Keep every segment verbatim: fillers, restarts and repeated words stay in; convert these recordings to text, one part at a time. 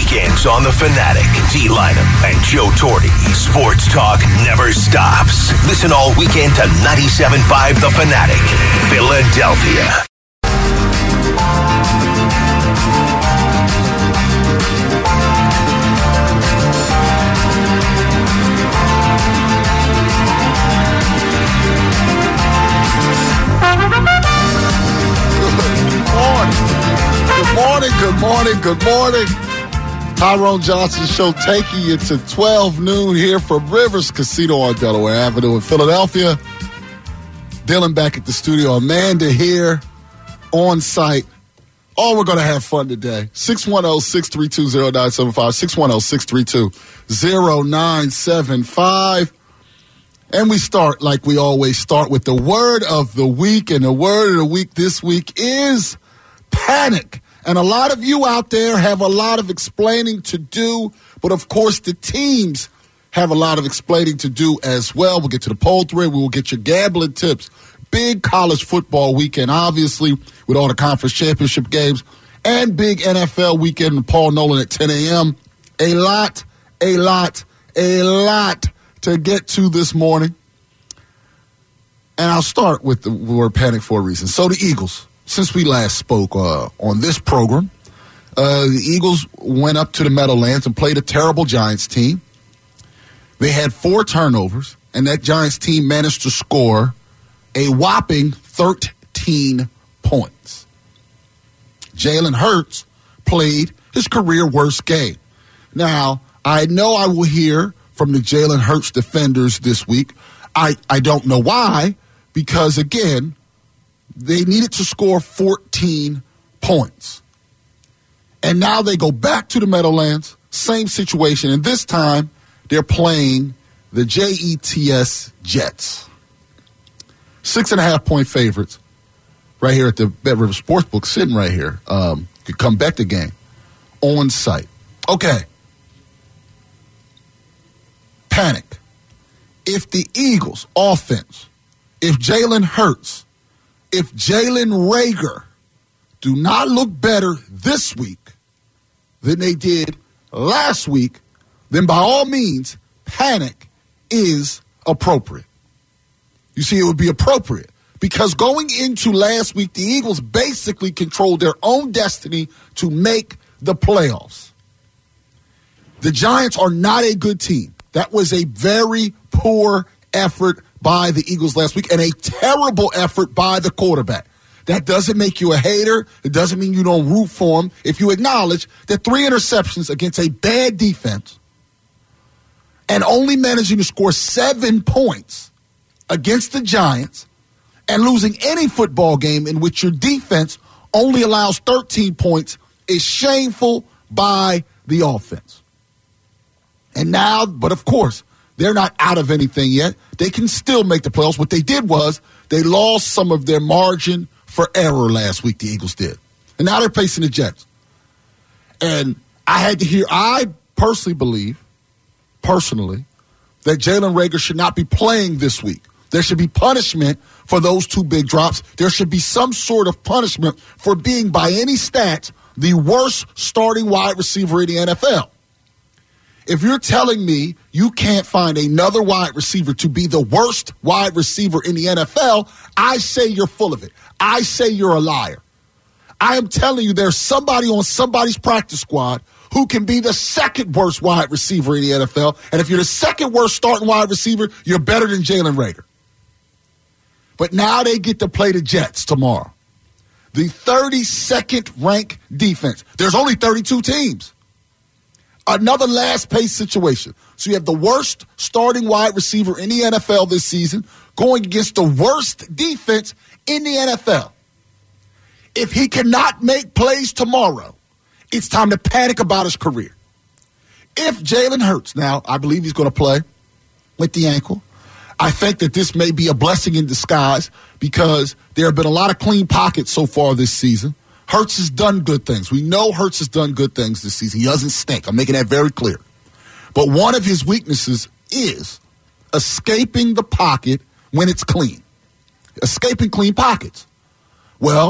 Weekends on the Fanatic. D. Lynam and Joe Torre. Sports talk never stops. Listen all weekend to ninety-seven point five The Fanatic, Philadelphia. Good morning, good morning, good morning. Tyrone Johnson Show taking you to twelve noon here from Rivers Casino on Delaware Avenue in Philadelphia. Dylan back at the studio. Amanda here on site. Oh, we're going to have fun today. six one zero, six three two, zero nine seven five, six one zero, six three two, zero nine seven five. And we start like we always start with the word of the week. And the word of the week this week is panic. And a lot of you out there have a lot of explaining to do, but of course the teams have a lot of explaining to do as well. We'll get to the poll thread. We will get your gambling tips. Big college football weekend, obviously, with all the conference championship games, and big N F L weekend with Paul Nolan at ten a.m. A lot, a lot, a lot to get to this morning. And I'll start with the word panic for a reason. So the Eagles. Since we last spoke uh, on this program, uh, the Eagles went up to the Meadowlands and played a terrible Giants team. They had four turnovers, and that Giants team managed to score a whopping thirteen points. Jalen Hurts played his career worst game. Now, I know I will hear from the Jalen Hurts defenders this week. I, I don't know why, because, again, they needed to score fourteen points. And now they go back to the Meadowlands, same situation, and this time they're playing the J E T S Jets. Six and a half point favorites right here at the Bet River Sportsbook, sitting right here. Um, could come back the game on site. Okay. Panic. If the Eagles offense, if Jalen Hurts, if Jalen Reagor do not look better this week than they did last week, then by all means, panic is appropriate. You see, it would be appropriate because going into last week, the Eagles basically controlled their own destiny to make the playoffs. The Giants are not a good team. That was a very poor effort by the Eagles last week and a terrible effort by the quarterback. That doesn't make you a hater. It doesn't mean you don't root for him. If you acknowledge that three interceptions against a bad defense and only managing to score seven points against the Giants and losing any football game in which your defense only allows thirteen points is shameful by the offense. And now, but of course, they're not out of anything yet. They can still make the playoffs. What they did was they lost some of their margin for error last week, the Eagles did. And now they're facing the Jets. And I had to hear, I personally believe, personally, that Jalen Reagor should not be playing this week. There should be punishment for those two big drops. There should be some sort of punishment for being, by any stats, the worst starting wide receiver in the N F L. If you're telling me you can't find another wide receiver to be the worst wide receiver in the N F L, I say you're full of it. I say you're a liar. I am telling you there's somebody on somebody's practice squad who can be the second worst wide receiver in the N F L. And if you're the second worst starting wide receiver, you're better than Jalen Reagor. But now they get to play the Jets tomorrow. The thirty-second ranked defense. There's only thirty-two teams. Another last-pace situation. So you have the worst starting wide receiver in the N F L this season going against the worst defense in the N F L. If he cannot make plays tomorrow, it's time to panic about his career. If Jalen Hurts, now I believe he's going to play with the ankle. I think that this may be a blessing in disguise because there have been a lot of clean pockets so far this season. Hurts has done good things. We know Hurts has done good things this season. He doesn't stink. I'm making that very clear. But one of his weaknesses is escaping the pocket when it's clean. Escaping clean pockets. Well,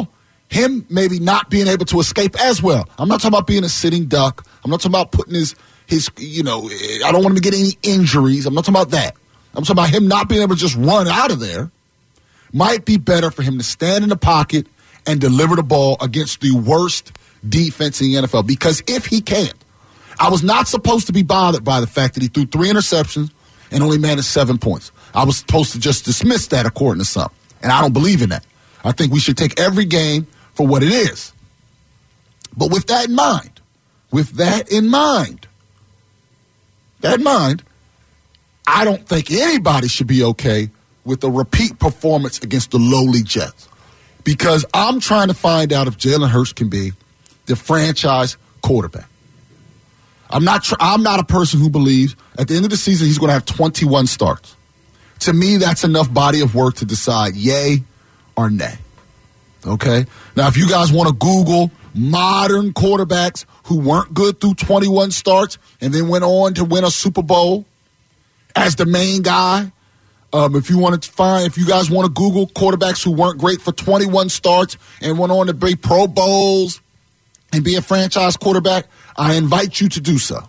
him maybe not being able to escape as well. I'm not talking about being a sitting duck. I'm not talking about putting his, his you know, I don't want him to get any injuries. I'm not talking about that. I'm talking about him not being able to just run out of there. Might be better for him to stand in the pocket and deliver the ball against the worst defense in the N F L. Because if he can't, I was not supposed to be bothered by the fact that he threw three interceptions and only managed seven points. I was supposed to just dismiss that according to some. And I don't believe in that. I think we should take every game for what it is. But with that in mind, with that in mind, that in mind, I don't think anybody should be okay with a repeat performance against the lowly Jets. Because I'm trying to find out if Jalen Hurts can be the franchise quarterback. I'm not tr- I'm not a person who believes at the end of the season he's going to have twenty-one starts. To me, that's enough body of work to decide yay or nay. Okay? Now, if you guys want to Google modern quarterbacks who weren't good through twenty-one starts and then went on to win a Super Bowl as the main guy, um, if you want to find, if you guys want to Google quarterbacks who weren't great for twenty-one starts and went on to be Pro Bowls and be a franchise quarterback, I invite you to do so.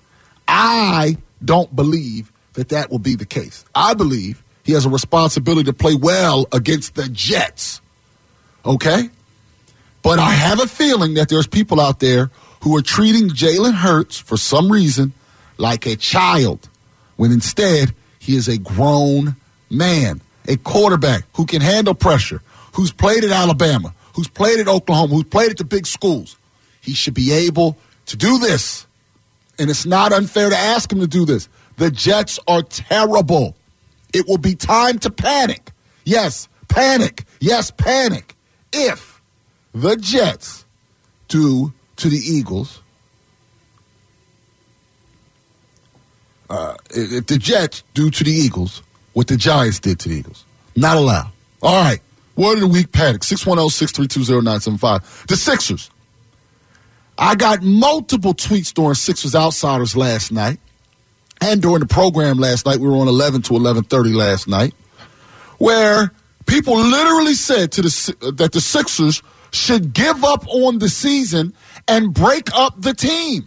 I don't believe that that will be the case. I believe he has a responsibility to play well against the Jets. Okay? But I have a feeling that there's people out there who are treating Jalen Hurts for some reason like a child, when instead he is a grown man, a quarterback who can handle pressure, who's played at Alabama, who's played at Oklahoma, who's played at the big schools. He should be able to do this. And it's not unfair to ask him to do this. The Jets are terrible. It will be time to panic. Yes, panic. Yes, panic. If the Jets do to the Eagles, uh, if the Jets do to the Eagles what the Giants did to the Eagles. Not allowed. All right. Word of the week panic. six one zero, six three two, zero nine seven five. The Sixers. I got multiple tweets during Sixers Outsiders last night and during the program last night. We were on eleven to eleven thirty last night, where people literally said to the that the Sixers should give up on the season and break up the team.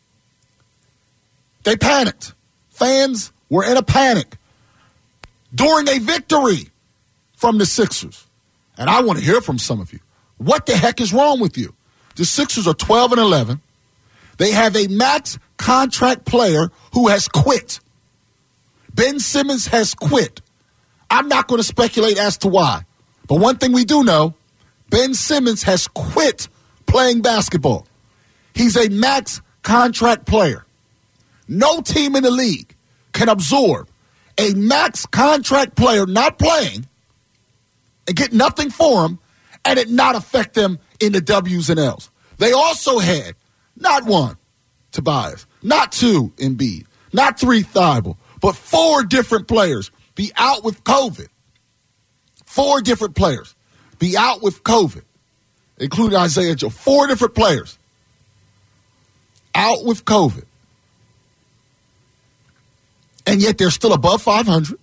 They panicked. Fans were in a panic during a victory from the Sixers. And I want to hear from some of you. What the heck is wrong with you? The Sixers are twelve and eleven. They have a max contract player who has quit. Ben Simmons has quit. I'm not going to speculate as to why. But one thing we do know, Ben Simmons has quit playing basketball. He's a max contract player. No team in the league can absorb a max contract player not playing and get nothing for him and it not affect them in the W's and L's. They also had not one, Tobias, not two, Embiid, not three, Thibault, but four different players be out with COVID. Four different players be out with COVID, including Isaiah Joe. Four different players out with COVID. And yet they're still above five hundred.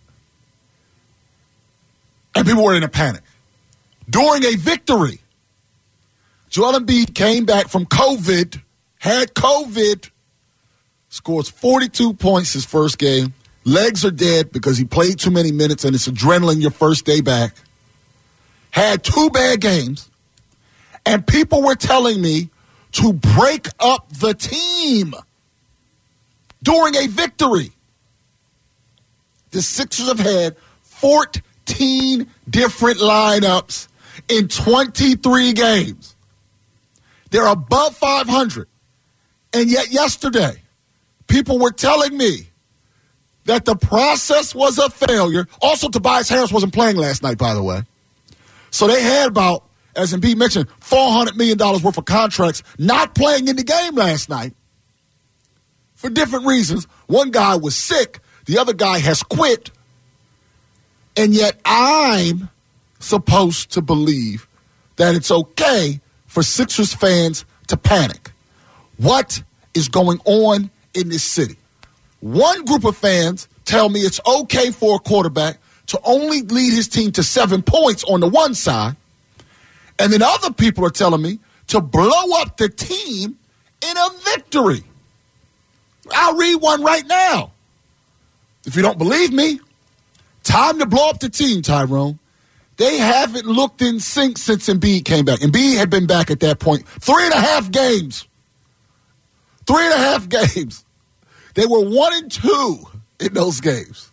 And people were in a panic. During a victory, Joel Embiid came back from COVID, had COVID, scores forty-two points his first game. Legs are dead because he played too many minutes and it's adrenaline your first day back. Had two bad games. And people were telling me to break up the team during a victory. The Sixers have had fourteen different lineups in twenty-three games. They're above five hundred. And yet yesterday, people were telling me that the process was a failure. Also, Tobias Harris wasn't playing last night, by the way. So they had about, as Embiid mentioned, four hundred million dollars worth of contracts not playing in the game last night for different reasons. One guy was sick. The other guy has quit. And yet I'm supposed to believe that it's okay for Sixers fans to panic. What is going on in this city? One group of fans tell me it's okay for a quarterback to only lead his team to seven points on the one side, And then other people are telling me to blow up the team in a victory. I'll read one right now. If you don't believe me, time to blow up the team, Tyrone. They haven't looked in sync since Embiid came back. Embiid had been back at that point. Three and a half games. Three and a half games. They were one and two in those games.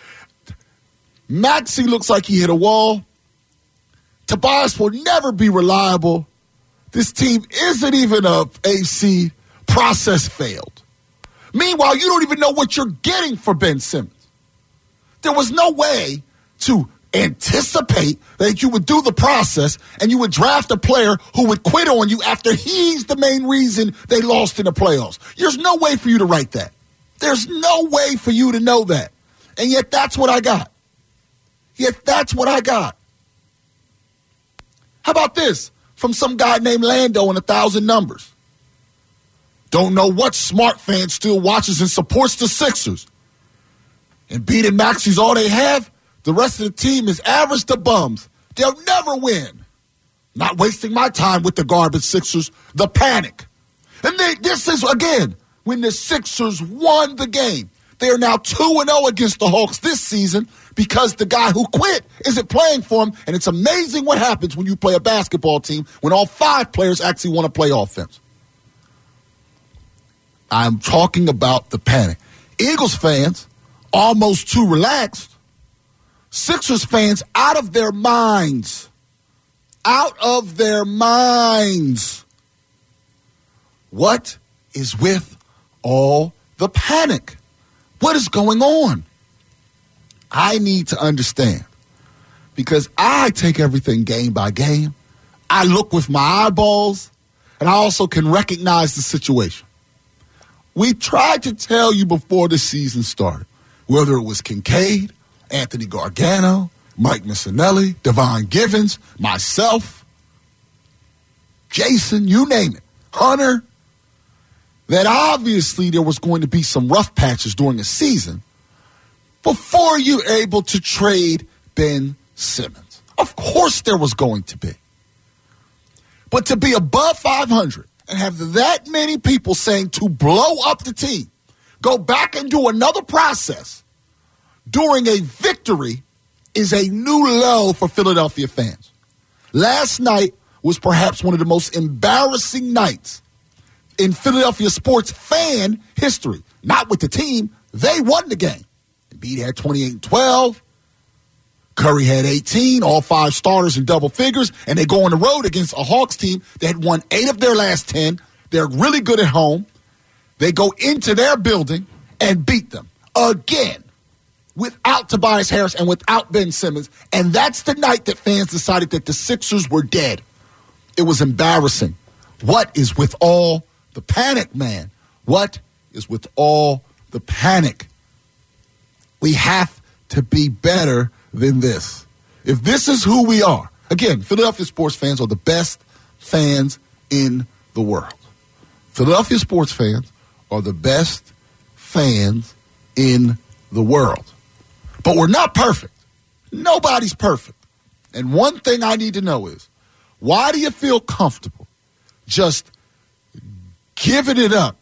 Maxey looks like he hit a wall. Tobias will never be reliable. This team isn't even a A C. Process failed. Meanwhile, you don't even know what you're getting for Ben Simmons. There was no way to anticipate that you would do the process and you would draft a player who would quit on you after he's the main reason they lost in the playoffs. There's no way for you to write that. There's no way for you to know that. And yet that's what I got. Yet that's what I got. How about this from some guy named Lando in A Thousand Numbers? Don't know what smart fan still watches and supports the Sixers. And beating Maxey's all they have. The rest of the team is average to bums. They'll never win. Not wasting my time with the garbage Sixers. The panic. And they, this is, again, when the Sixers won the game. They are now two and oh against the Hawks this season because the guy who quit isn't playing for them. And it's amazing what happens when you play a basketball team when all five players actually want to play offense. I'm talking about the panic. Eagles fans, almost too relaxed. Sixers fans out of their minds. Out of their minds. What is with all the panic? What is going on? I need to understand. Because I take everything game by game. I look with my eyeballs. And I also can recognize the situation. We tried to tell you before the season started, whether it was Kincaid, Anthony Gargano, Mike Missinelli, Devon Givens, myself, Jason, you name it, Hunter, that obviously there was going to be some rough patches during the season before you were able to trade Ben Simmons. Of course there was going to be. But to be above five hundred and have that many people saying to blow up the team, go back and do another process during a victory is a new low for Philadelphia fans. Last night was perhaps one of the most embarrassing nights in Philadelphia sports fan history. Not with the team. They won the game. Embiid had twenty-eight and twelve. Curry had eighteen, all five starters in double figures, and they go on the road against a Hawks team that had won eight of their last ten. They're really good at home. They go into their building and beat them again without Tobias Harris and without Ben Simmons. And that's the night that fans decided that the Sixers were dead. It was embarrassing. What is with all the panic, man? What is with all the panic? We have to be better than this. If this is who we are, again, Philadelphia sports fans are the best fans in the world. Philadelphia sports fans are the best fans in the world. But we're not perfect. Nobody's perfect. And one thing I need to know is, why do you feel comfortable just giving it up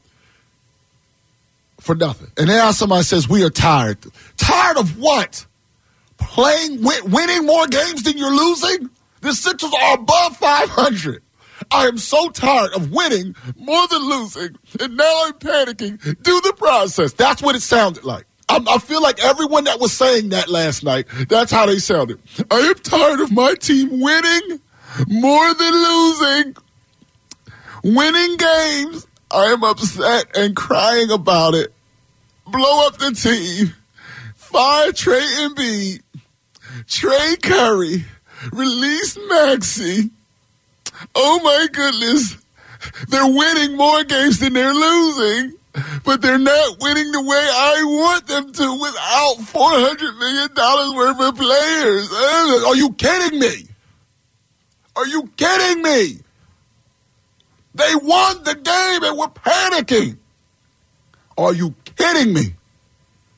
for nothing? And now somebody says, we are tired. Tired of what? Playing, win, winning more games than you're losing? The Sixers are above five hundred. I am so tired of winning more than losing, and now I'm panicking. Do the process. That's what it sounded like. I, I feel like everyone that was saying that last night, that's how they sounded. I am tired of my team winning more than losing. Winning games, I am upset and crying about it. Blow up the team. Fire Trey Embiid. Trey Curry. Release Maxey. Oh, my goodness. They're winning more games than they're losing, but they're not winning the way I want them to without four hundred million dollars worth of players. Are you kidding me? Are you kidding me? They won the game and we're panicking. Are you kidding me?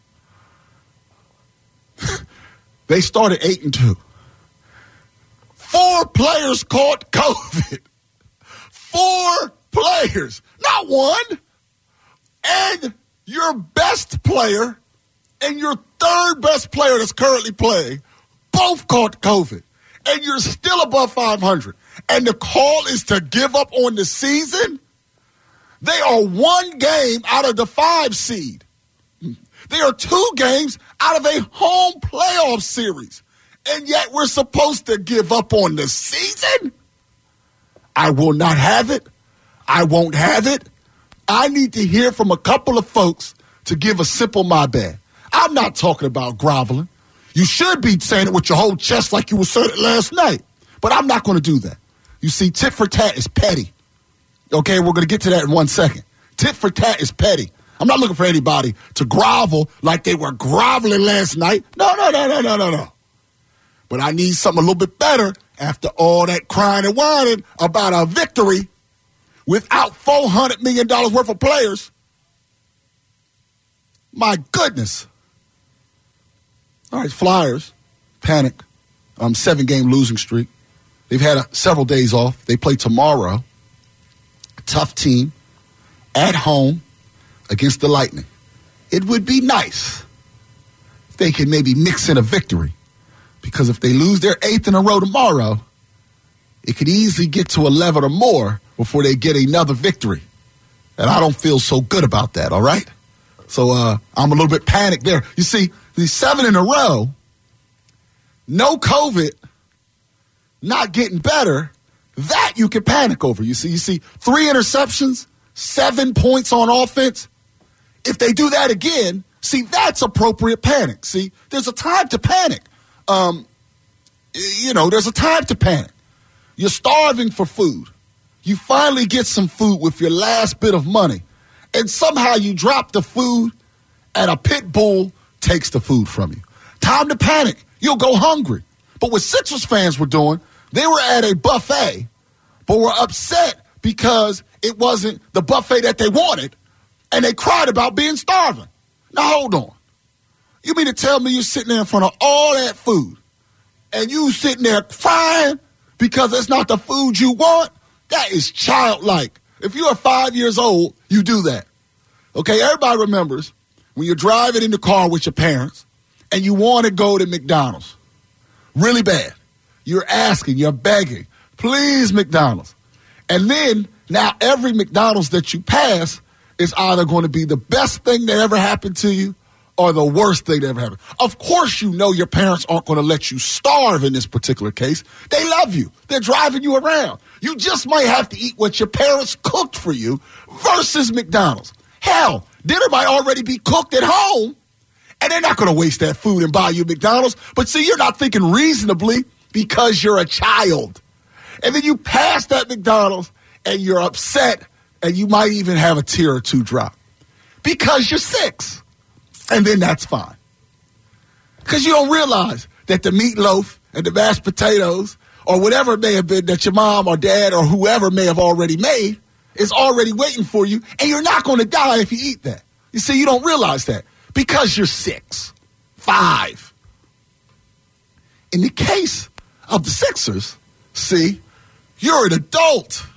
They started eight and two. Four players caught COVID. Four players, not one. And your best player and your third best player that's currently playing both caught COVID. And you're still above five hundred. And the call is to give up on the season? They are one game out of the five seed. They are two games out of a home playoff series. And yet we're supposed to give up on the season? I will not have it. I won't have it. I need to hear from a couple of folks to give a simple my bad. I'm not talking about groveling. You should be saying it with your whole chest like you were saying it last night. But I'm not going to do that. You see, tit for tat is petty. Okay, we're going to get to that in one second. Tit for tat is petty. I'm not looking for anybody to grovel like they were groveling last night. No, no, no, no, no, no, no. But I need something a little bit better after all that crying and whining about a victory without four hundred million dollars worth of players. My goodness. All right, Flyers, panic. Um, seven-game losing streak. They've had a, several days off. They play tomorrow. Tough team at home against the Lightning. It would be nice if they could maybe mix in a victory, because if they lose their eighth in a row tomorrow, it could easily get to eleven or more before they get another victory. And I don't feel so good about that, all right? So uh, I'm a little bit panicked there. You see, these seven in a row, no COVID, not getting better, that you can panic over. You see, you see, three interceptions, seven points on offense. If they do that again, see, that's appropriate panic. See, there's a time to panic. Um, you know, there's a time to panic. You're starving for food. You finally get some food with your last bit of money, and somehow you drop the food, and a pit bull takes the food from you. Time to panic. You'll go hungry. But what Sixers fans were doing, they were at a buffet, but were upset because it wasn't the buffet that they wanted, and they cried about being starving. Now, hold on. You mean to tell me you're sitting there in front of all that food, and you sitting there crying because it's not the food you want? That is childlike. If you are five years old, you do that. Okay, everybody remembers when you're driving in the car with your parents and you want to go to McDonald's really bad. You're asking, you're begging, please, McDonald's. And then now every McDonald's that you pass is either going to be the best thing that ever happened to you or the worst thing that ever happened. Of course you know your parents aren't going to let you starve in this particular case. They love you. They're driving you around. You just might have to eat what your parents cooked for you versus McDonald's. Hell, dinner might already be cooked at home, and they're not going to waste that food and buy you McDonald's. But see, you're not thinking reasonably because you're a child. And then you pass that McDonald's, and you're upset, and you might even have a tear or two drop because you're six. And then that's fine. Because you don't realize that the meatloaf and the mashed potatoes or whatever it may have been that your mom or dad or whoever may have already made is already waiting for you, and you're not going to die if you eat that. You see, you don't realize that because you're six, five. In the case of the Sixers, see, you're an adult.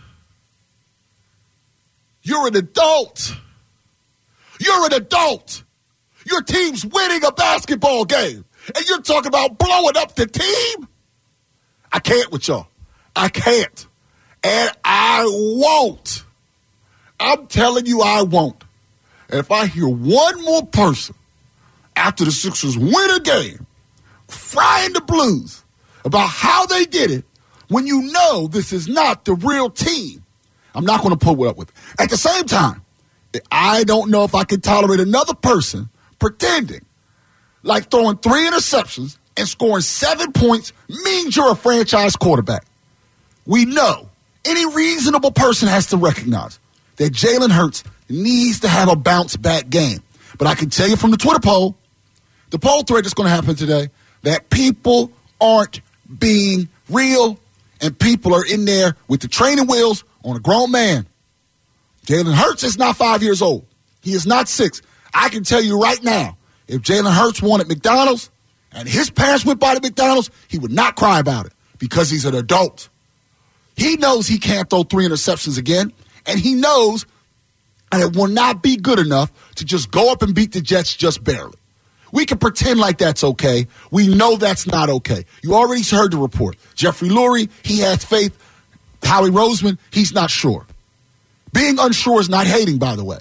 You're an adult. You're an adult. Your team's winning a basketball game, and you're talking about blowing up the team? I can't with y'all. I can't. And I won't. I'm telling you I won't. And if I hear one more person after the Sixers win a game frying the blues about how they did it when you know this is not the real team, I'm not going to put up with it. At the same time, I don't know if I can tolerate another person pretending like throwing three interceptions and scoring seven points means you're a franchise quarterback. We know any reasonable person has to recognize that Jalen Hurts needs to have a bounce-back game. But I can tell you from the Twitter poll, the poll thread that's going to happen today, that people aren't being real and people are in there with the training wheels on a grown man. Jalen Hurts is not five years old. He is not six. I can tell you right now, if Jalen Hurts wanted McDonald's and his parents went by to McDonald's, he would not cry about it because he's an adult. He knows he can't throw three interceptions again, and he knows that it will not be good enough to just go up and beat the Jets just barely. We can pretend like that's okay. We know that's not okay. You already heard the report. Jeffrey Lurie, he has faith. Howie Roseman, he's not sure. Being unsure is not hating, by the way.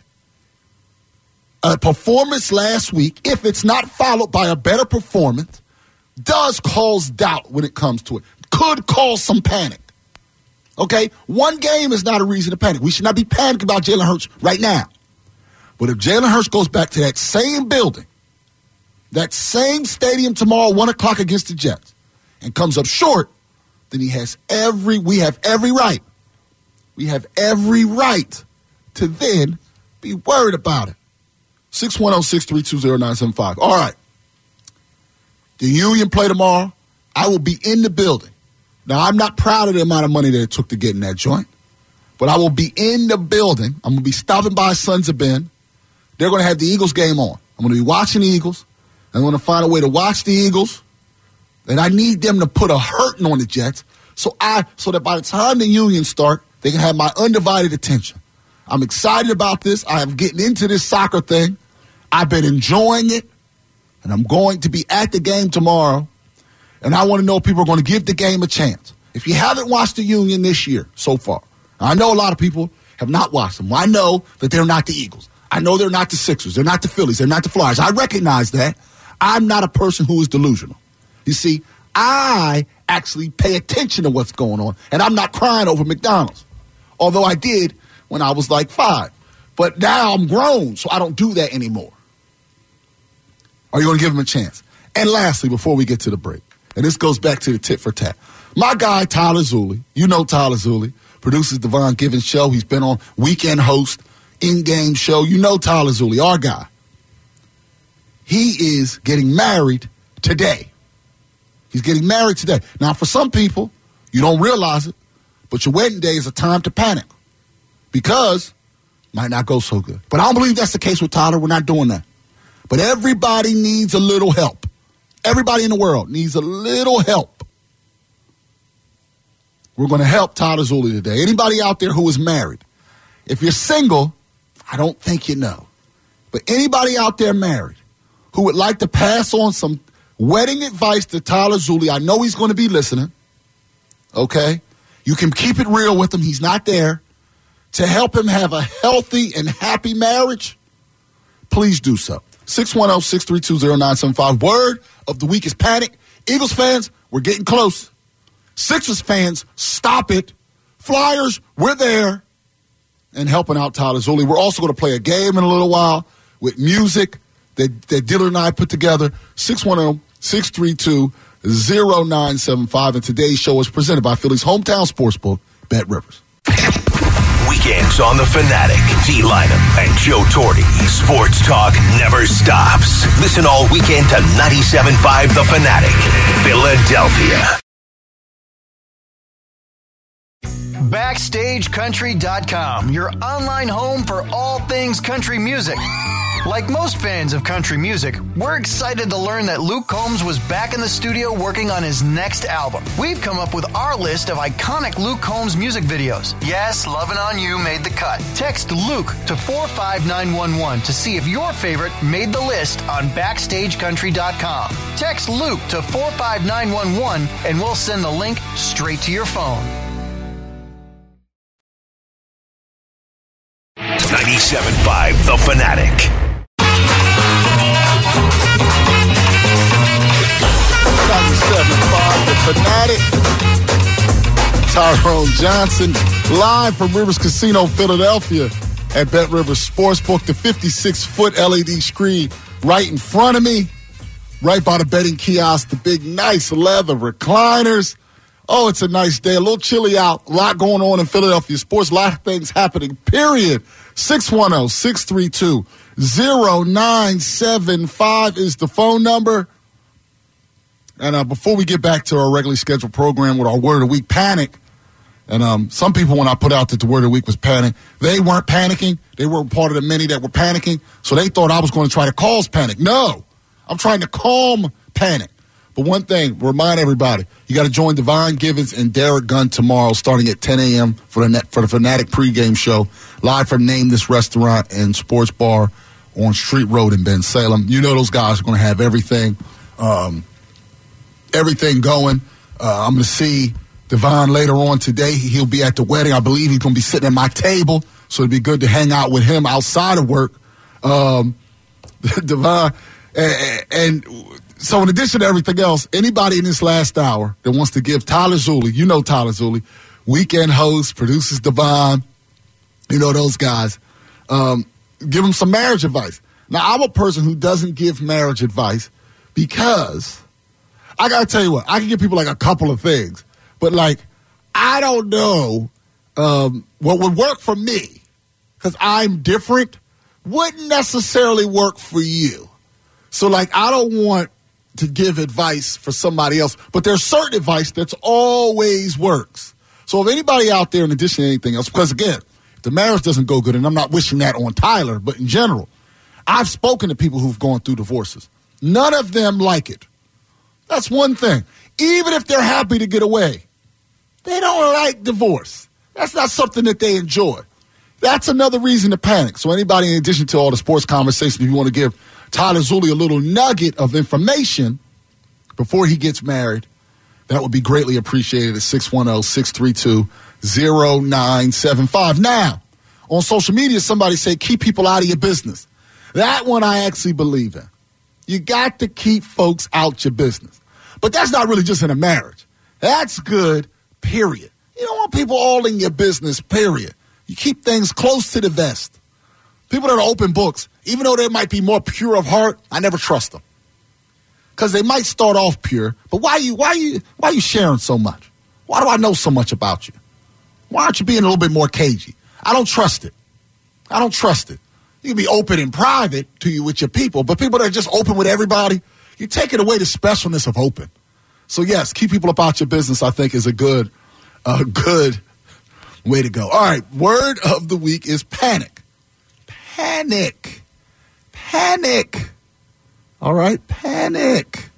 A performance last week, if it's not followed by a better performance, does cause doubt when it comes to it. Could cause some panic. Okay? One game is not a reason to panic. We should not be panicking about Jalen Hurts right now. But if Jalen Hurts goes back to that same building, that same stadium tomorrow, one o'clock against the Jets, and comes up short, then he has every, we have every right. We have every right to then be worried about it. six one zero, six three two, zero nine seven five. All right. The Union play tomorrow. I will be in the building. Now, I'm not proud of the amount of money that it took to get in that joint, but I will be in the building. I'm going to be stopping by Sons of Ben. They're going to have the Eagles game on. I'm going to be watching the Eagles. I'm going to find a way to watch the Eagles. And I need them to put a hurting on the Jets so I so that by the time the Union start, they can have my undivided attention. I'm excited about this. I am getting into this soccer thing. I've been enjoying it. And I'm going to be at the game tomorrow. And I want to know if people are going to give the game a chance. If you haven't watched the Union this year so far, I know a lot of people have not watched them. Well, I know that they're not the Eagles. I know they're not the Sixers. They're not the Phillies. They're not the Flyers. I recognize that. I'm not a person who is delusional. You see, I actually pay attention to what's going on, and I'm not crying over McDonald's, although I did when I was like five. But now I'm grown, so I don't do that anymore. Are you going to give him a chance? And lastly, before we get to the break, and this goes back to the tit for tat, my guy Tyler Zulli, you know Tyler Zulli, produces the Von Givens show. He's been on Weekend Host, In-Game Show. You know Tyler Zulli, our guy. He is getting married today. He's getting married today. Now, for some people, you don't realize it, but your wedding day is a time to panic because it might not go so good. But I don't believe that's the case with Tyler. We're not doing that. But everybody needs a little help. Everybody in the world needs a little help. We're going to help Tyler Zulli today. Anybody out there who is married, if you're single, I don't think you know. But anybody out there married who would like to pass on some wedding advice to Tyler Zulli, I know he's going to be listening, okay? You can keep it real with him. He's not there. To help him have a healthy and happy marriage, please do so. six one zero, six three two, zero nine seven five. Word of the week is panic. Eagles fans, we're getting close. Sixers fans, stop it. Flyers, we're there. And helping out Tyler Zulli. We're also going to play a game in a little while with music that, that Dillard and I put together. six one zero, six three two, zero nine seven five. And today's show is presented by Philly's hometown sportsbook, Bet Rivers. Weekends on the Fanatic. D-Lineup and Joe Torti. Sports talk never stops. Listen all weekend to ninety-seven point five The Fanatic, Philadelphia. Backstage Country dot com, your online home for all things country music. Like most fans of country music, we're excited to learn that Luke Combs was back in the studio working on his next album. We've come up with our list of iconic Luke Combs music videos. Yes, Lovin' On You made the cut. Text Luke to four five nine one one to see if your favorite made the list on Backstage Country dot com. Text Luke to four five nine one one and we'll send the link straight to your phone. ninety-seven point five The Fanatic. ninety-seven point five The Fanatic. Tyrone Johnson, live from Rivers Casino, Philadelphia, at Bet Rivers Sportsbook. The fifty-six foot L E D screen right in front of me, right by the betting kiosk, the big, nice leather recliners. Oh, it's a nice day. A little chilly out. A lot going on in Philadelphia sports. A lot of things happening, period. six one zero, six three two, zero nine seven five is the phone number. And uh, before we get back to our regularly scheduled program with our Word of the Week, panic. And um, some people, when I put out that the Word of the Week was panic, they weren't panicking. They weren't part of the many that were panicking. So they thought I was going to try to cause panic. No, I'm trying to calm panic. But one thing, remind everybody, you got to join Devon Givens and Derek Gunn tomorrow starting at ten a.m. for the net, for the Fanatic pregame show, live from Name This Restaurant and Sports Bar on Street Road in Ben Salem. You know those guys are going to have everything, um, everything going. Uh, I'm going to see Devon later on today. He'll be at the wedding. I believe he's going to be sitting at my table, so it'd be good to hang out with him outside of work. Um, Devon, and, and so in addition to everything else, anybody in this last hour that wants to give Tyler Zulli, you know Tyler Zulli, weekend host, produces Devon, you know those guys, um, give them some marriage advice. Now, I'm a person who doesn't give marriage advice because I got to tell you what, I can give people like a couple of things, but like, I don't know um, what would work for me because I'm different wouldn't necessarily work for you. So like, I don't want to give advice for somebody else, but there's certain advice that's always works. So if anybody out there, in addition to anything else, because again, if the marriage doesn't go good, and I'm not wishing that on Tyler, but in general, I've spoken to people who've gone through divorces. None of them like it. That's one thing. Even if they're happy to get away, they don't like divorce. That's not something that they enjoy. That's another reason to panic. So anybody, in addition to all the sports conversation, if you want to give Tyler Zulli a little nugget of information before he gets married, that would be greatly appreciated at six one zero, six three two, zero nine seven five. Now, on social media, somebody said, keep people out of your business. That one I actually believe in. You got to keep folks out your business. But that's not really just in a marriage. That's good, period. You don't want people all in your business, period. You keep things close to the vest. People that are open books, even though they might be more pure of heart, I never trust them. Because they might start off pure, but why you why you why are you sharing so much? Why do I know so much about you? Why aren't you being a little bit more cagey? I don't trust it. I don't trust it. You can be open in private to you with your people, but people that are just open with everybody, you're taking away the specialness of open. So yes, keep people about your business, I think, is a good, a good way to go. All right, word of the week is panic. Panic. Panic. All right, panic.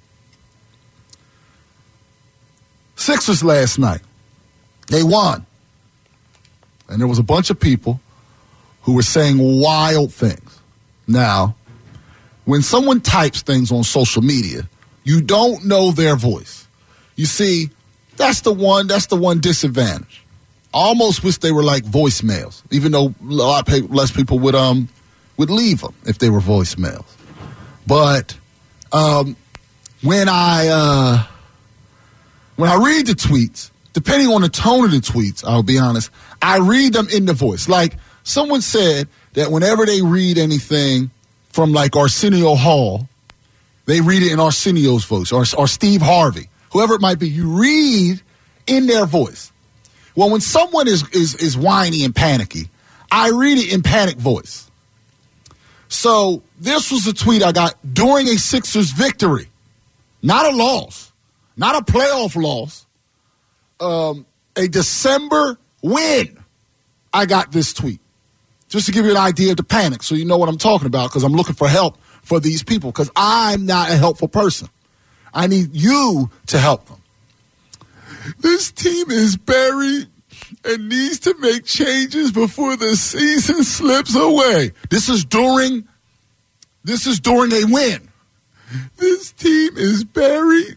Sixers last night, they won. And there was a bunch of people who were saying wild things. Now, when someone types things on social media, you don't know their voice. You see, that's the one, that's the one disadvantage. I almost wish they were like voicemails, even though a lot less people would um would leave them if they were voicemails. But um, when I uh, when I read the tweets, depending on the tone of the tweets, I'll be honest, I read them in the voice. Like someone said that whenever they read anything from like Arsenio Hall, they read it in Arsenio's voice, or, or Steve Harvey, whoever it might be. You read in their voice. Well, when someone is, is, is whiny and panicky, I read it in panic voice. So this was a tweet I got during a Sixers victory. Not a loss. Not a playoff loss. Um, a December win. I got this tweet. Just to give you an idea of the panic so you know what I'm talking about, because I'm looking for help for these people, because I'm not a helpful person. I need you to help them. This team is buried and needs to make changes before the season slips away. This is during, this is during a win. This team is buried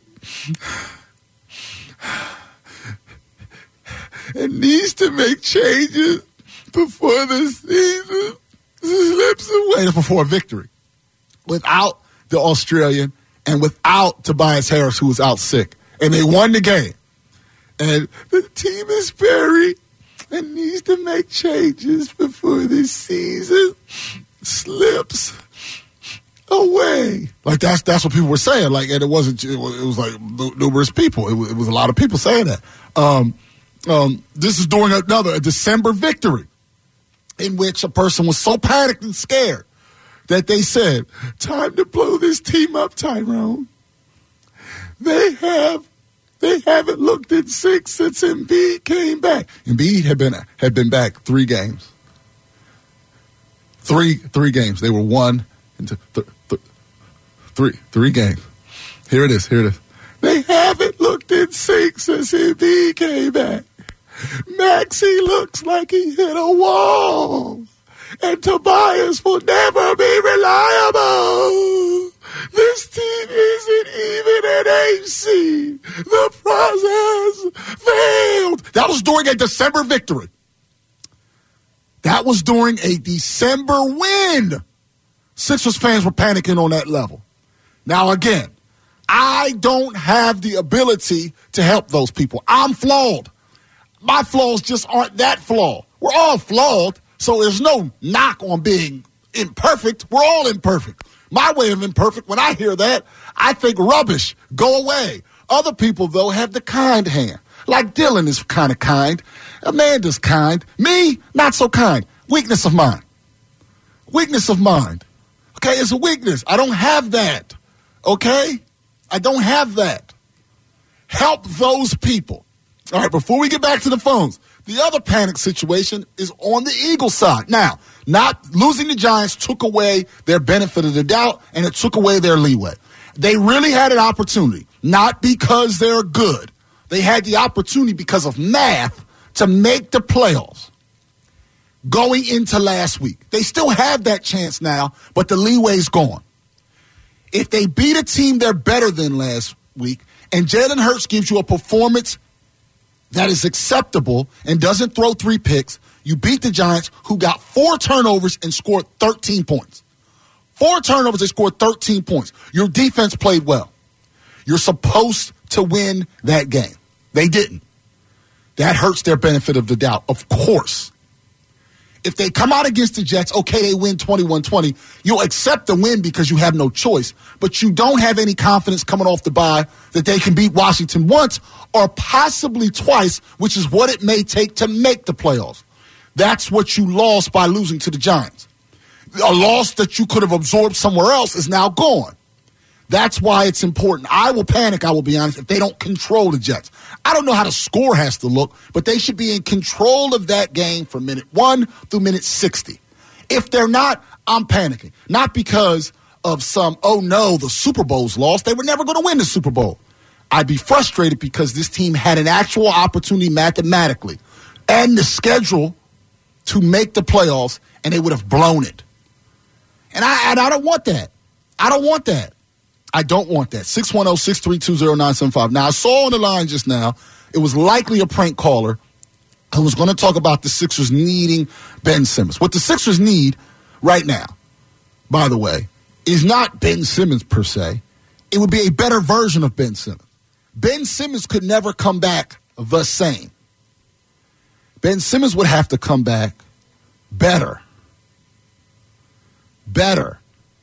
and needs to make changes before the season slips away. That's before a victory. Without the Australian and without Tobias Harris, who was out sick. And they won the game. And the team is buried and needs to make changes before the season slips away. Like that's that's what people were saying. Like, and it wasn't. It was, it was like numerous people. It was, it was a lot of people saying that. Um, um, this is during another a December victory, in which a person was so panicked and scared that they said, "Time to blow this team up, Tyrone. They have." They haven't looked at six since Embiid came back. Embiid had been had been back three games. Three three games. They were one into th- th- three three games. Here it is. Here it is. They haven't looked in sync since M B came back. Maxey looks like he hit a wall. And Tobias will never be reliable. This team isn't even an eight seed. The process failed. That was during a December victory. That was during a December win. Sixers fans were panicking on that level. Now, again, I don't have the ability to help those people. I'm flawed. My flaws just aren't that flawed. We're all flawed, so there's no knock on being imperfect. We're all imperfect. My way of imperfect, when I hear that, I think rubbish. Go away. Other people, though, have the kind hand. Like Dylan is kind of kind. Amanda's kind. Me, not so kind. Weakness of mind. Weakness of mind. Okay, it's a weakness. I don't have that. Okay? I don't have that. Help those people. All right, before we get back to the phones, the other panic situation is on the Eagles side. Now, not losing the Giants took away their benefit of the doubt, and it took away their leeway. They really had an opportunity, not because they're good. They had the opportunity because of math to make the playoffs going into last week. They still have that chance now, but the leeway's gone. If they beat a team they're better than last week, and Jalen Hurts gives you a performance that is acceptable and doesn't throw three picks, you beat the Giants, who got four turnovers and scored thirteen points. Four turnovers and scored thirteen points. Your defense played well. You're supposed to win that game. They didn't. That hurts their benefit of the doubt, of course. If they come out against the Jets, okay, they win twenty-one twenty. You'll accept the win because you have no choice. But you don't have any confidence coming off the bye that they can beat Washington once or possibly twice, which is what it may take to make the playoffs. That's what you lost by losing to the Giants. A loss that you could have absorbed somewhere else is now gone. That's why it's important. I will panic, I will be honest, if they don't control the Jets. I don't know how the score has to look, but they should be in control of that game from minute one through minute sixty. If they're not, I'm panicking. Not because of some, oh no, the Super Bowl's lost. They were never going to win the Super Bowl. I'd be frustrated because this team had an actual opportunity mathematically and the schedule to make the playoffs, and they would have blown it. And I, and I don't want that. I don't want that. I don't want that. six one zero, six three two, zero nine seven five. Now, I saw on the line just now, it was likely a prank caller who was going to talk about the Sixers needing Ben Simmons. What the Sixers need right now, by the way, is not Ben Simmons per se. It would be a better version of Ben Simmons. Ben Simmons could never come back the same. Ben Simmons would have to come back better. Better.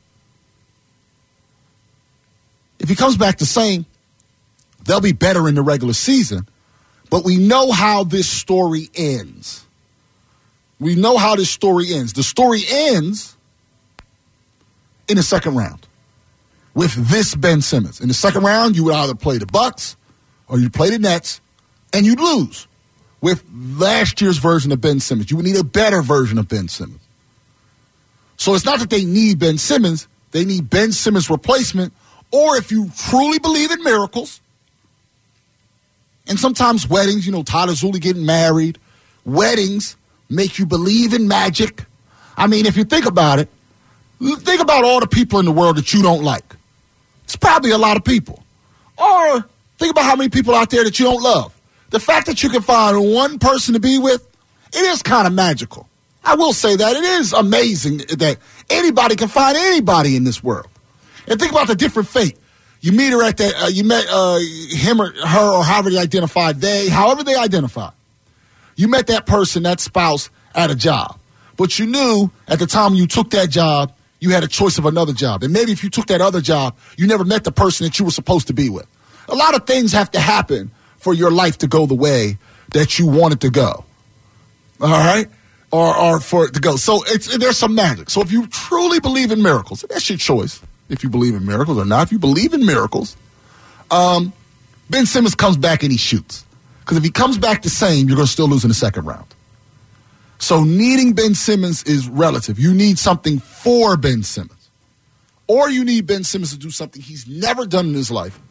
If he comes back the same, they'll be better in the regular season. But we know how this story ends. We know how this story ends. The story ends in the second round with this Ben Simmons. In the second round, you would either play the Bucks or you'd play the Nets, and you'd lose with last year's version of Ben Simmons. You would need a better version of Ben Simmons. So it's not that they need Ben Simmons. They need Ben Simmons' replacement. Or if you truly believe in miracles, and sometimes weddings, you know, Tyler Zulli getting married, weddings make you believe in magic. I mean, if you think about it, think about all the people in the world that you don't like. It's probably a lot of people. Or think about how many people out there that you don't love. The fact that you can find one person to be with, it is kind of magical. I will say that. It is amazing that anybody can find anybody in this world. And think about the different fate. You meet her at that, uh, you met uh, him or her or however they identify, they, however they identify. You met that person, that spouse, at a job. But you knew at the time you took that job, you had a choice of another job. And maybe if you took that other job, you never met the person that you were supposed to be with. A lot of things have to happen for your life to go the way that you want it to go. All right? Or, or for it to go. So it's, there's some magic. So if you truly believe in miracles, that's your choice. If you believe in miracles or not. If you believe in miracles, um, Ben Simmons comes back and he shoots. Because if he comes back the same, you're going to still lose in the second round. So needing Ben Simmons is relative. You need something for Ben Simmons. Or you need Ben Simmons to do something he's never done in his life.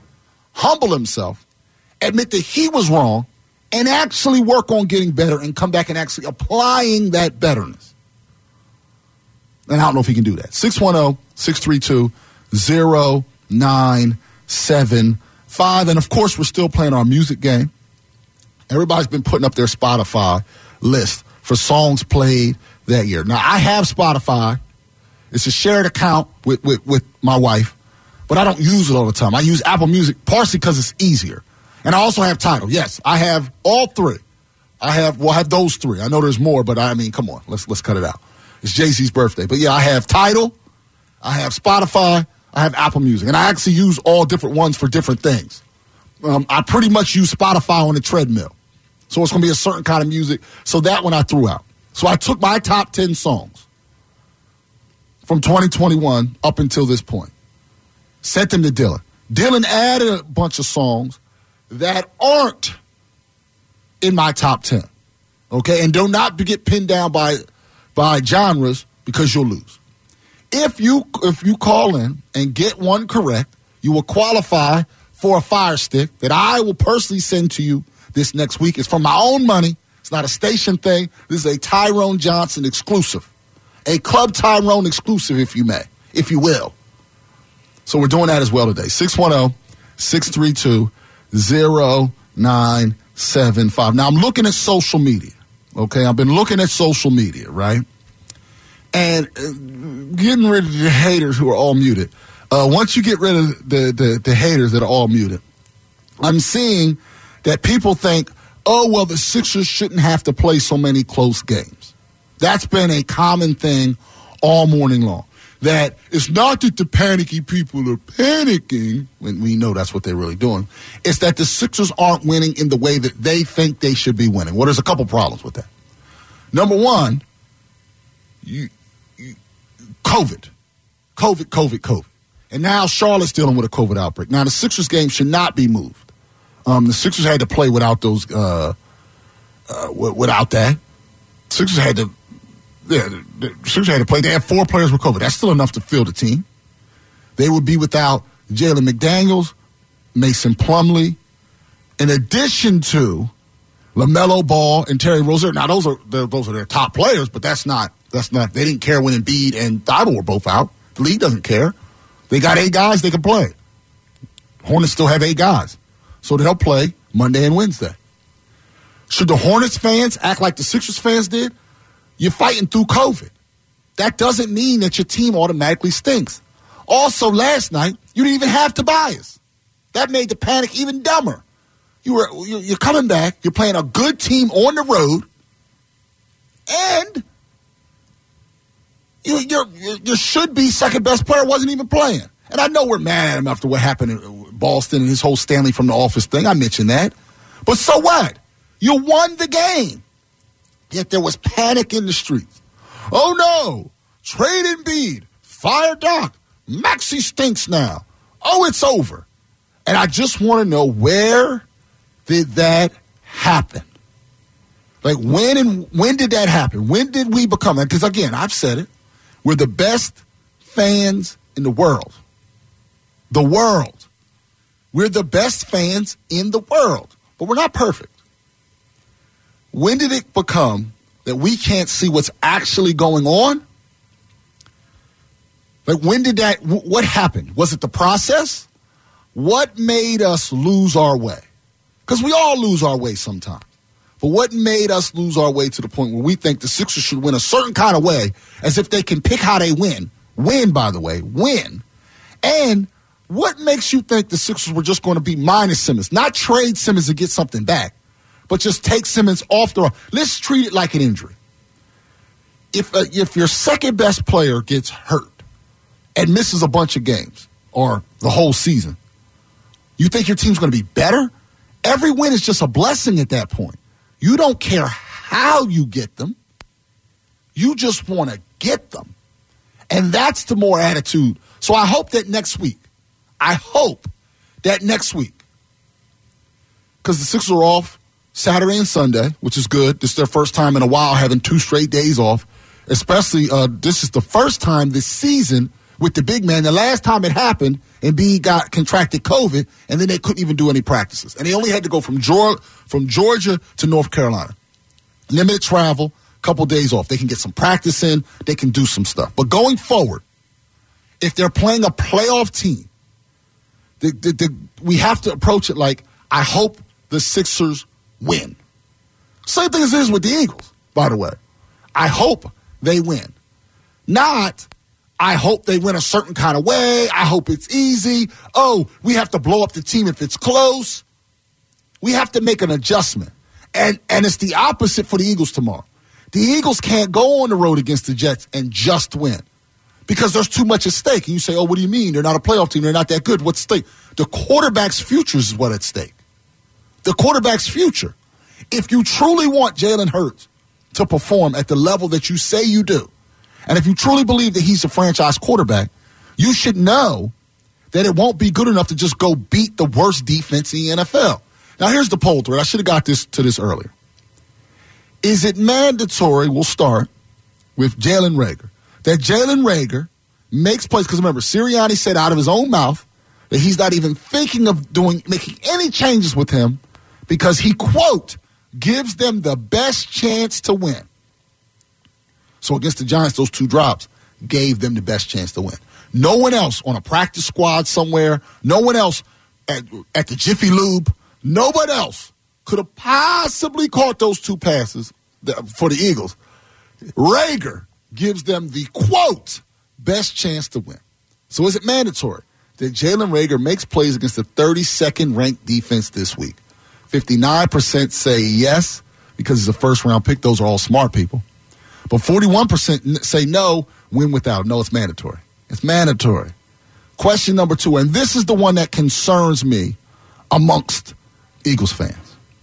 humble himself, admit that he was wrong, and actually work on getting better and come back and actually applying that betterness. And I don't know if he can do that. six one zero, six three two, zero nine seven five. And, of course, we're still playing our music game. Everybody's been putting up their Spotify list for songs played that year. Now, I have Spotify. It's a shared account with, with, with my wife, but I don't use it all the time. I use Apple Music partially because it's easier. And I also have Tidal. Yes, I have all three. I have, well, I have those three. I know there's more, but I mean, come on, let's let's cut it out. It's Jay-Z's birthday. But yeah, I have Tidal, I have Spotify, I have Apple Music. And I actually use all different ones for different things. Um, I pretty much use Spotify on the treadmill. So it's going to be a certain kind of music. So that one I threw out. So I took my top ten songs from twenty twenty-one up until this point, sent them to Dylan. Dylan added a bunch of songs that aren't in my top ten, okay? And do not get pinned down by by genres because you'll lose. If you if you call in and get one correct, you will qualify for a Fire Stick that I will personally send to you this next week. It's from my own money. It's not a station thing. This is a Tyrone Johnson exclusive, a Club Tyrone exclusive, if you may, if you will. So we're doing that as well today. six one zero, six three two, zero nine seven five. Now, I'm looking at social media, okay? I've been looking at social media, right? And uh, getting rid of the haters who are all muted. Uh, once you get rid of the, the, the haters that are all muted, I'm seeing that people think, oh, well, the Sixers shouldn't have to play so many close games. That's been a common thing all morning long. That it's not that the panicky people are panicking, when we know that's what they're really doing. It's that the Sixers aren't winning in the way that they think they should be winning. Well, there's a couple problems with that. Number one, you, you, COVID. COVID, COVID, COVID. And now Charlotte's dealing with a COVID outbreak. Now, the Sixers game should not be moved. Um, the Sixers had to play without those, uh, uh, w- without that. Sixers had to, yeah, the, the Sixers had to play. They had four players with COVID. That's still enough to field a team. They would be without Jalen McDaniels, Mason Plumlee, in addition to LaMelo Ball and Terry Rozier. Now, those are those are their top players, but that's not that's not. They didn't care when Embiid and Thibault were both out. The league doesn't care. They got eight guys they can play. Hornets still have eight guys. So they'll play Monday and Wednesday. Should the Hornets fans act like the Sixers fans did? You're fighting through COVID. That doesn't mean that your team automatically stinks. Also, last night, you didn't even have Tobias. That made the panic even dumber. You were, you're coming back. You're playing a good team on the road. And you, your your should-be second-best player wasn't even playing. And I know we're mad at him after what happened in Boston and his whole Stanley from the office thing. I mentioned that. But so what? You won the game. Yet there was panic in the streets. Oh, no. Trade Embiid. Fire Doc. Maxey stinks now. Oh, it's over. And I just want to know, where did that happen? Like, when and when did that happen? When did we become that? Because, again, I've said it. We're the best fans in the world. The world. We're the best fans in the world. But we're not perfect. When did it become that we can't see what's actually going on? Like, when did that, w- what happened? Was it the process? What made us lose our way? Because we all lose our way sometimes. But what made us lose our way to the point where we think the Sixers should win a certain kind of way, as if they can pick how they win? Win, by the way, win. And what makes you think the Sixers were just going to be minus Simmons? Not trade Simmons to get something back, but just take Simmons off the – let's treat it like an injury. If uh, if your second-best player gets hurt and misses a bunch of games or the whole season, you think your team's going to be better? Every win is just a blessing at that point. You don't care how you get them. You just want to get them. And that's the more attitude. So I hope that next week, I hope that next week, because the Sixers are off Saturday and Sunday, which is good. This is their first time in a while having two straight days off. Especially, uh, this is the first time this season with the big man. The last time it happened, Embiid got contracted COVID, and then they couldn't even do any practices. And they only had to go from Georgia, from Georgia to North Carolina. Limited travel, couple days off. They can get some practice in. They can do some stuff. But going forward, if they're playing a playoff team, the, the, the, we have to approach it like, I hope the Sixers win. Same thing as it is with the Eagles, by the way. I hope they win. Not, I hope they win a certain kind of way. I hope it's easy. Oh, we have to blow up the team if it's close. We have to make an adjustment. And, and it's the opposite for the Eagles tomorrow. The Eagles can't go on the road against the Jets and just win because there's too much at stake. And you say, oh, what do you mean? They're not a playoff team. They're not that good. What's at stake? The quarterback's future is what's at stake. The quarterback's future. If you truly want Jalen Hurts to perform at the level that you say you do, and if you truly believe that he's a franchise quarterback, you should know that it won't be good enough to just go beat the worst defense in the N F L. Now, here's the poll thread. I should have got this to this earlier. Is it mandatory, we'll start with Jalen Reagor, that Jalen Reagor makes plays? Because remember, Sirianni said out of his own mouth that he's not even thinking of doing making any changes with him because he, quote, gives them the best chance to win. So against the Giants, those two drops gave them the best chance to win. No one else on a practice squad somewhere, no one else at, at the Jiffy Lube, nobody else could have possibly caught those two passes for the Eagles. Reagor gives them the, quote, best chance to win. So is it mandatory that Jalen Reagor makes plays against the thirty-second ranked defense this week? fifty-nine percent say yes because he's a first-round pick. Those are all smart people. But forty-one percent say no, win without. No, it's mandatory. It's mandatory. Question number two, and this is the one that concerns me amongst Eagles fans.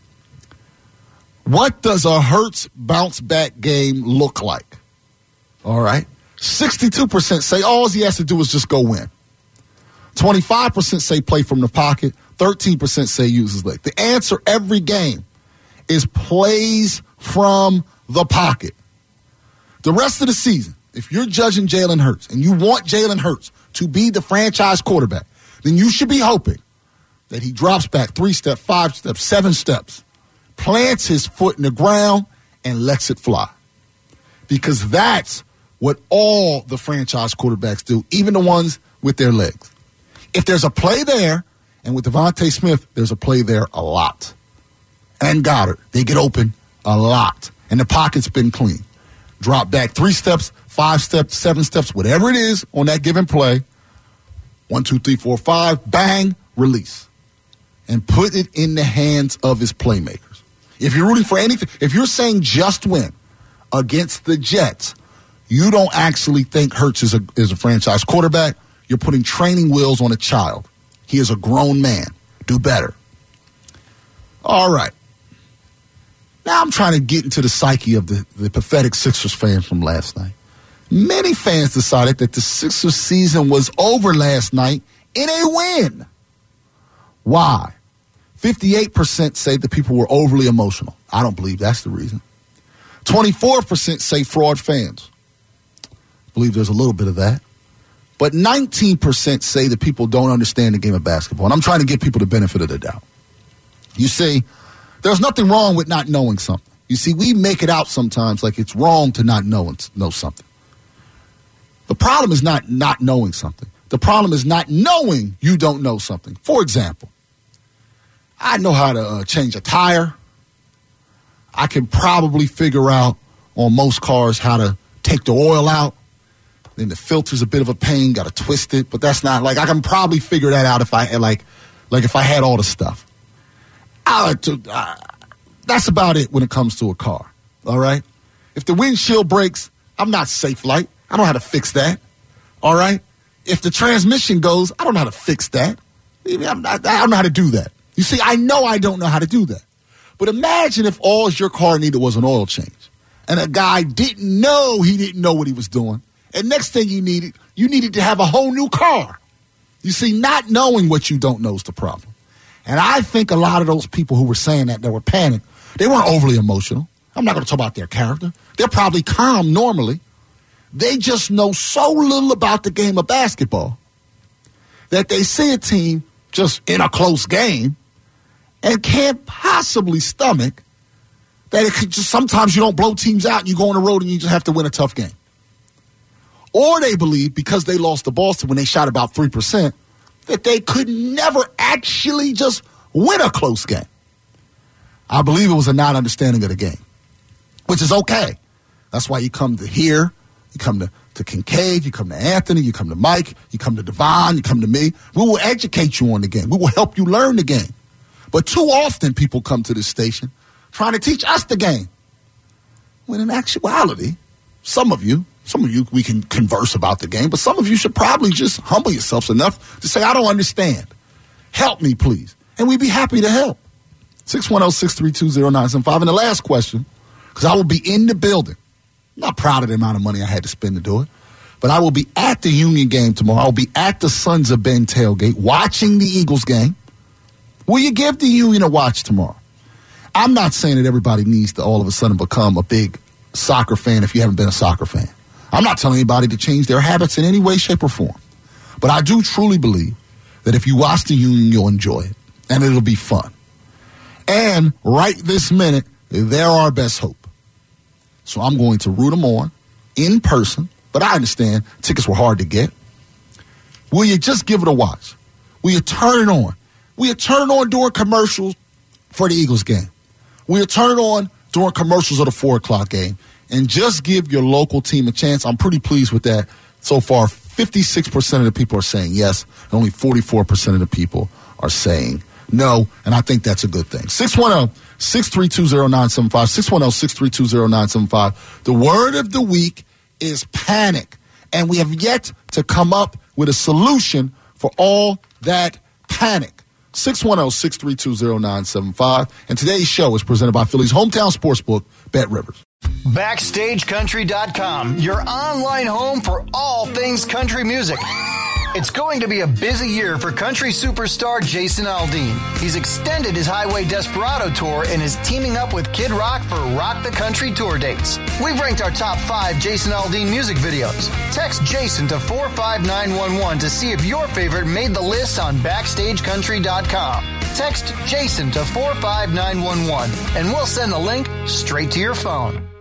What does a Hurts bounce-back game look like? All right. sixty-two percent say all he has to do is just go win. twenty-five percent say play from the pocket. thirteen percent say use his leg. The answer every game is plays from the pocket. The rest of the season, if you're judging Jalen Hurts and you want Jalen Hurts to be the franchise quarterback, then you should be hoping that he drops back three steps, five steps, seven steps, plants his foot in the ground, and lets it fly. Because that's what all the franchise quarterbacks do, even the ones with their legs. If there's a play there, and with Devontae Smith, there's a play there a lot. And Goddard, they get open a lot. And the pocket's been clean. Drop back three steps, five steps, seven steps, whatever it is on that given play. One, two, three, four, five, bang, release. And put it in the hands of his playmakers. If you're rooting for anything, if you're saying just win against the Jets, you don't actually think Hurts is a, is a franchise quarterback. You're putting training wheels on a child. He is a grown man. Do better. All right. Now I'm trying to get into the psyche of the, the pathetic Sixers fans from last night. Many fans decided that the Sixers season was over last night in a win. Why? fifty-eight percent say the people were overly emotional. I don't believe that's the reason. twenty-four percent say fraud fans. I believe there's a little bit of that. But nineteen percent say that people don't understand the game of basketball. And I'm trying to give people the benefit of the doubt. You see, there's nothing wrong with not knowing something. You see, we make it out sometimes like it's wrong to not know, know something. The problem is not not knowing something. The problem is not knowing you don't know something. For example, I know how to uh, change a tire. I can probably figure out on most cars how to take the oil out. Then the filter's a bit of a pain, got to twist it, but that's not like I can probably figure that out if I like, like if I had all the stuff. I like to. Uh, that's about it when it comes to a car. All right. If the windshield breaks, I'm not Safe Light. I don't know how to fix that. All right. If the transmission goes, I don't know how to fix that. I'm not, I don't know how to do that. You see, I know I don't know how to do that. But imagine if all your car needed was an oil change, and a guy didn't know he didn't know what he was doing. And next thing you needed, you needed to have a whole new car. You see, not knowing what you don't know is the problem. And I think a lot of those people who were saying that, that were panicked, they weren't overly emotional. I'm not going to talk about their character. They're probably calm normally. They just know so little about the game of basketball that they see a team just in a close game and can't possibly stomach that it could just sometimes you don't blow teams out and you go on the road and you just have to win a tough game. Or they believe because they lost to Boston when they shot about three percent that they could never actually just win a close game. I believe it was a non-understanding of the game, which is okay. That's why you come to here, you come to, to Kincaid, you come to Anthony, you come to Mike, you come to Devon, you come to me. We will educate you on the game. We will help you learn the game. But too often people come to this station trying to teach us the game. When in actuality, some of you, some of you, we can converse about the game, but some of you should probably just humble yourselves enough to say, I don't understand. Help me, please. And we'd be happy to help. six one zero, six three two, zero nine seven five. And the last question, because I will be in the building. I'm not proud of the amount of money I had to spend to do it, but I will be at the Union game tomorrow. I'll be at the Sons of Ben tailgate watching the Eagles game. Will you give the Union a watch tomorrow? I'm not saying that everybody needs to all of a sudden become a big soccer fan if you haven't been a soccer fan. I'm not telling anybody to change their habits in any way, shape, or form. But I do truly believe that if you watch the Union, you'll enjoy it, and it'll be fun. And right this minute, they're our best hope. So I'm going to root them on in person, but I understand tickets were hard to get. Will you just give it a watch? Will you turn it on? Will you turn it on during commercials for the Eagles game? Will you turn it on during commercials of the four o'clock game? And just give your local team a chance. I'm pretty pleased with that. So far, fifty-six percent of the people are saying yes, and only forty-four percent of the people are saying no, and I think that's a good thing. six one zero, six three two, zero nine seven five, six one zero, six three two, zero nine seven five. The word of the week is panic, and we have yet to come up with a solution for all that panic. six one zero, six three two, zero nine seven five. And today's show is presented by Philly's hometown sportsbook, Bet Rivers. Backstage Country dot com, your online home for all things country music. It's going to be a busy year for country superstar Jason Aldean. He's extended his Highway Desperado tour and is teaming up with Kid Rock for Rock the Country tour dates. We've ranked our top five Jason Aldean music videos. Text Jason to four five nine one one to see if your favorite made the list on Backstage Country dot com. Text Jason to four five nine one one and we'll send the link straight to your phone.